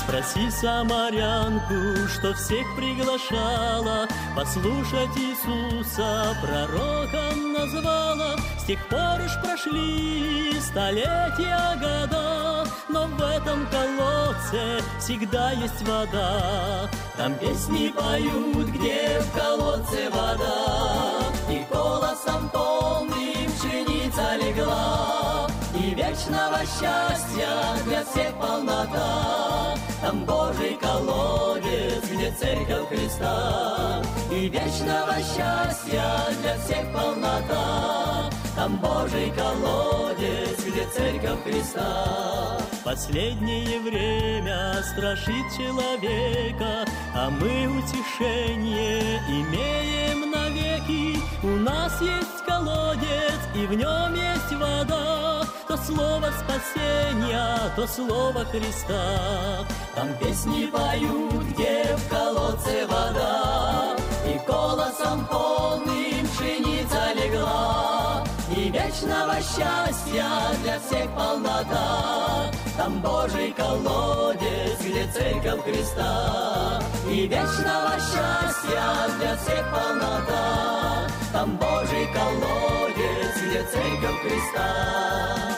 Спроси самарянку, что всех приглашала, послушать Иисуса пророком назвала. С тех пор уж прошли столетия, года, но в этом колодце всегда есть вода. Там песни поют, где в колодце вода, и колосом полным пшеница легла, и вечного счастья для всех полнота. Там Божий колодец, где церковь Христа, и вечного счастья для всех полнота. Там Божий колодец, где церковь Христа. Последнее время страшит человека, а мы утешение имеем навеки. У нас есть колодец, и в нем есть вода, то слово спасения, то слово Христа. Там песни поют, где в колодце вода, и колосом полным пшеница легла, и вечного счастья для всех полнота. Там Божий колодец, где церковь Христа, и вечного счастья для всех полнота. Там Божий колодец, где церковь Христа.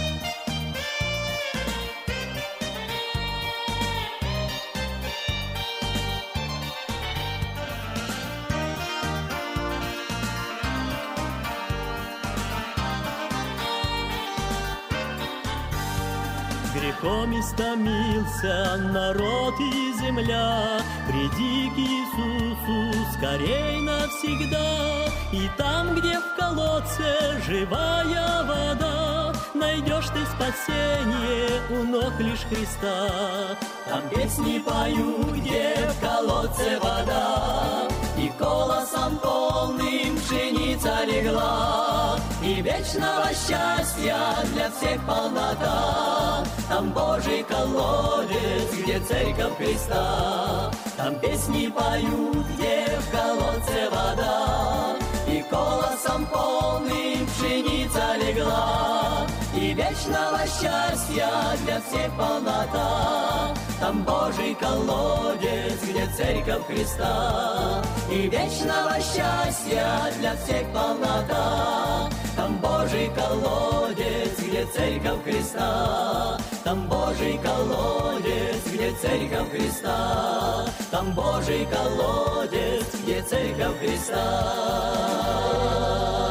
Грехом истомился народ и земля, приди к Иисусу скорей навсегда. И там, где в колодце живая вода, найдешь ты спасение у ног лишь Христа. Там песни поют, где в колодце вода, и колосом полным пшеница легла, и вечного счастья для всех полнота. Там Божий колодец, где церковь Христа. Там песни поют, где в колодце вода, и колосом полным пшеница легла, и вечного счастья для всех полнота. Там Божий колодец, где церковь Христа, и вечного счастья для всех полнота. Там Божий колодец, где церковь Христа. Там Божий колодец, где церковь Христа. Там Божий колодец, где церковь Христа.